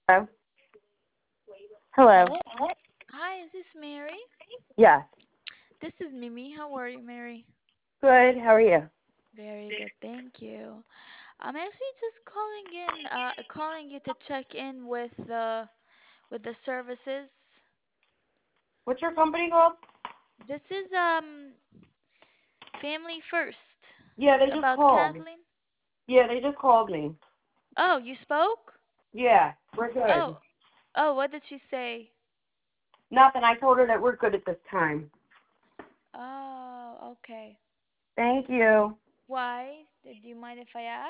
Hello? Hello? Hello. Hi, is this Mary? Yes. This is Mimi. How are you, Mary? Good. How are you? Very good, thank you. I'm actually just calling you to check in with the services. What's your company called? This is Family First. Yeah, they just About called. Kathleen. Yeah, they just called me. Oh, you spoke? Yeah, we're good. Oh, oh, what did she say? Nothing. I told her that we're good at this time. Oh, okay. Thank you. Why? Do you mind if I ask?